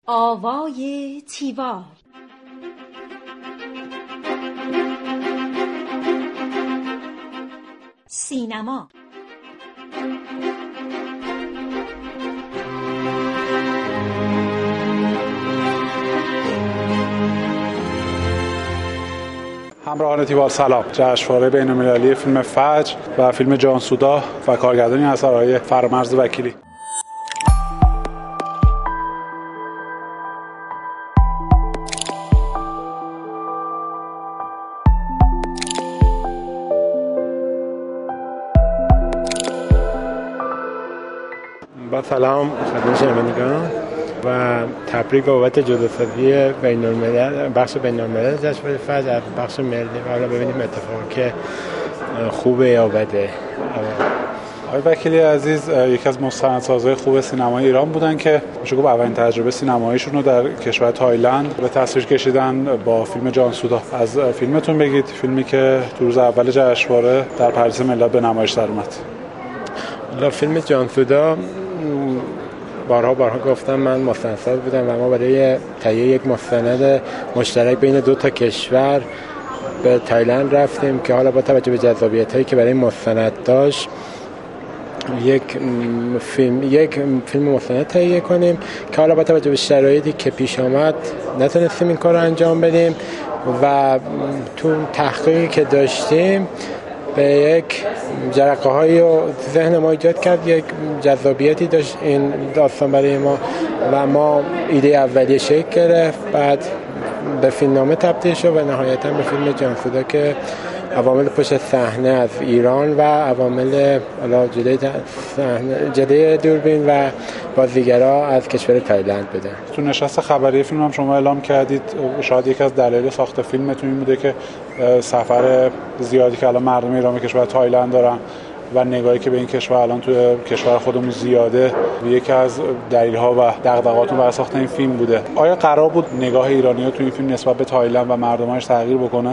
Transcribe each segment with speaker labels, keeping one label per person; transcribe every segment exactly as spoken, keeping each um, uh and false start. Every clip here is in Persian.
Speaker 1: آوای تیوار. سینما.
Speaker 2: همراهان تیوار سلام. جشنواره بین‌المللی فیلم فجر و فیلم جانسودا و کارگردانی اثرهای فرامرز وکیلی.
Speaker 3: با سلام خدمت شنوندگان و تبریک بابت جداسازی بین‌الملل بخش بین‌الملل جشنواره فجر از بخش ملی. و حالا ببینیم اتفاقی که خوبه یا بده.
Speaker 2: آقای وکیلی عزیز یکی از مستندسازهای خوب سینمای ایران بودن که میشه گفت اولین تجربه سینماییشون رو در کشور تایلند به تصویر کشیدن با فیلم جانسودا. از فیلمتون بگید، فیلمی که تو روز اول جشنواره در پردیس ملت به نمایش در اومد.
Speaker 3: حالا فیلم جانسودا بارها بارها گفتم من مستندساز بودم و ما برای تهیه یک مستند مشترک بین دو تا کشور به تایلند رفتیم که حالا با توجه به جذابیتایی که برای مستند داشت یک فیلم یک فیلم مستند تهیه کنیم که حالا با توجه به شرایطی که پیش آمد نتونستیم این کار رو انجام بدیم و تو تحقیقی که داشتیم به یک جرقه هایی رو ذهن ما ایجاد کرد، یک جذابیتی داشت این داستان برای ما و ما ایده اولیه شکل گرفت، بعد به فیلمنامه تبدیل شد و نهایتا به فیلم جانسودا که عوامل پشت صحنه از ایران و عوامل حالا جلوی صحنه جلوی دوربین و بازیگرا از کشور تایلند بودن.
Speaker 2: تو نشست خبری فیلم هم شما اعلام کردید شاید یکی از دلایل ساخت فیلمتون این بوده که سفر زیادی که الان مردم ایران به کشور تایلند دارن و نگاهی که به این کشور الان تو کشور خودمون زیاده یکی از دلایل‌ها و دغدغه‌هاتون برای ساخت این فیلم بوده. آیا قرار بود نگاه ایرانی‌ها تو این فیلم نسبت به تایلند و مردمانش تغییر بکنه؟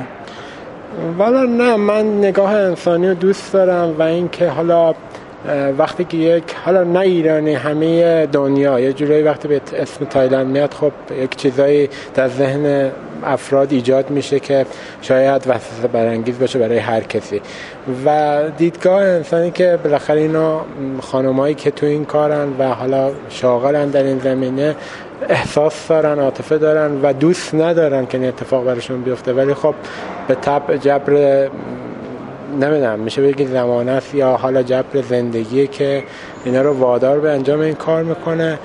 Speaker 3: والا نه، من نگاه انسانی رو دوست دارم و اینکه حالا وقتی که یک حالا نه ایرانی همه دنیا یه جورایی وقتی به اسم تایلند میاد خب یک چیزایی در ذهن افراد ایجاد میشه که شاید وسوسه برانگیز باشه برای هر کسی و دیدگاه انسانی که بالاخره اینا خانمایی که تو این کارن و حالا شاغلن در این زمینه احساس دارن، عاطفه دارن و دوست ندارن که این اتفاق براشون بیفته، ولی خب به طبع جبر نمیدونم میشه بگید زمانت یا حالا جبر زندگی که اینا رو وادار به انجام این کار میکنه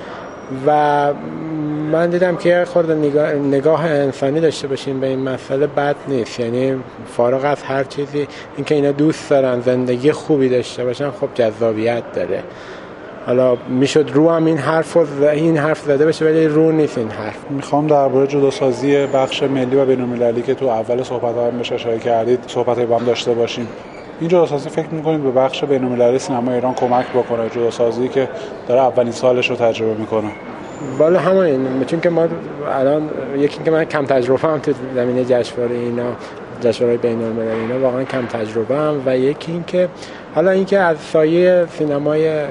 Speaker 3: و من دیدم که یه خورده نگاه, نگاه انسانی داشته باشیم به این مسئله بد نیست، یعنی فارغ از هر چیزی اینکه اینا دوست دارن زندگی خوبی داشته باشن خب جذابیت داره. حالا میشد رو هم این حرف و این حرف زده بشه ولی رو نیست این حرف.
Speaker 2: میخوام درباره جداسازی بخش ملی و بین‌المللی که تو اول صحبت‌ها هم بهش اشاره کردید صحبت‌های با هم داشته باشیم. این جداسازی فکر می‌کنید به بخش بین‌المللی سینما ایران کمک بکنه؟ جداسازی که داره اولین سالش رو تجربه میکنه.
Speaker 3: بالا همین، چون که ما الان یکی که من کم تجربه هم تو زمینه جشنواره اینا جشنواره بین‌المللی اینا واقعا کم تجربه هم و یکی این که حالا اینکه از سایه سینمای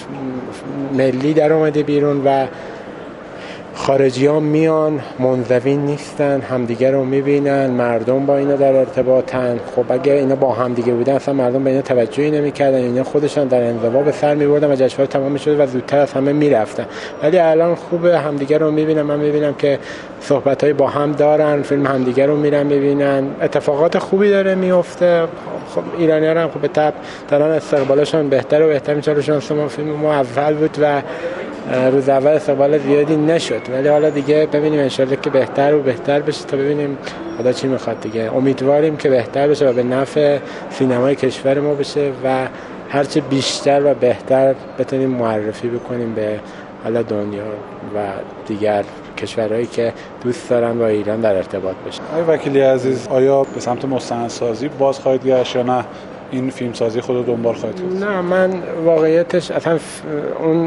Speaker 3: ملی در اومده بیرون و خارجی ها میان منزوی نیستن، همدیگه رو میبینن، مردم با اینا در ارتباطن. خب اگه اینا با همدیگه بودن اصلا مردم به اینا توجهی نمیکردن، اینا خودشان در انزوا به سر میبردن و جشنواره تمام میشد و زودتر از همه میرفتن. ولی الان خوبه همدیگه رو میبینن، من میبینم که صحبت‌های با هم دارن، فیلم همدیگه رو میرن میبینن، اتفاقات خوبی داره میفته. خب ایرانی‌ها هم خب به طب دارن استقبالشون بهتر و بهتر میشه. شانس ما فیلم ما اول بود و روز اول استقبال زیادی نشد، ولی حالا دیگه ببینیم انشالله که بهتر و بهتر بشه تا ببینیم خدا چی میخواد دیگه. امیدواریم که بهتر بشه و به نفع سینمای کشور ما بشه و هرچه بیشتر و بهتر بتونیم معرفی بکنیم به حالا دنیا و دیگر کشورهایی که دوست دارن با ایران در ارتباط بشن.
Speaker 2: آقای وکیلی عزیز، آیا به سمت مستندسازی باز خواهید گشت یا نه این فیلمسازی خود رو دنبال خواهید کرد؟
Speaker 3: نه، من واقعیتش اصلا اون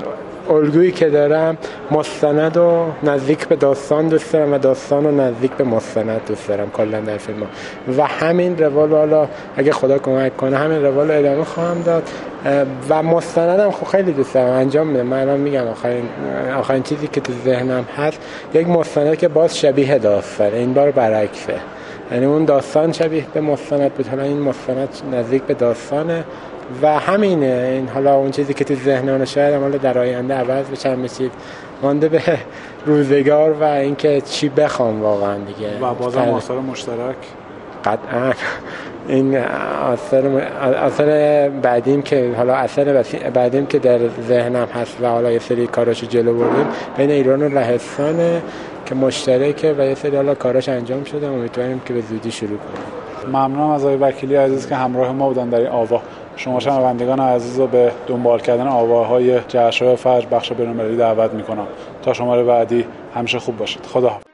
Speaker 3: الگویی که دارم مستند و نزدیک به داستان دوست دارم و داستان و نزدیک به مستند دوست دارم کلا در فیلم و همین روال حالا اگه خدا کمک کنه همین روال ادامه خواهم داد و مستندم خب خیلی دوست دارم انجام میدم. من الان میگم آخرین آخرین چیزی که تو ذهنم هست یک مستند که باز شبیه داستان، این بار برعکسه، یعنی اون داستان شبیه به مستند بود، حالا این مستند نزدیک به داستانه و همینه. این حالا اون چیزی که تو ذهنم شاید حالا در آینده عوض بشه همه چیز مانده به روزگار و اینکه چی بخوام واقعا دیگه.
Speaker 2: و بازم آثار مشترک
Speaker 3: قطعا این اثر اثر بعدیم که حالا اثر بعدیم که در ذهنم هست و حالا یه سری کاراشو جلو بردیم بین ایران و لهستان که مشترکه و یه سری حالا کاراش انجام شده، امیدواریم که به زودی شروع کنیم.
Speaker 2: ممنونم از آقای وکیلی عزیز که همراه ما بودن در این آوا. شما شنوندگان عزیز رو به دنبال کردن آواهای جشنواره فجر بخش بین‌المللی دعوت می‌کنم. تا شماره بعدی همیشه خوب باشید. خدا حافظ.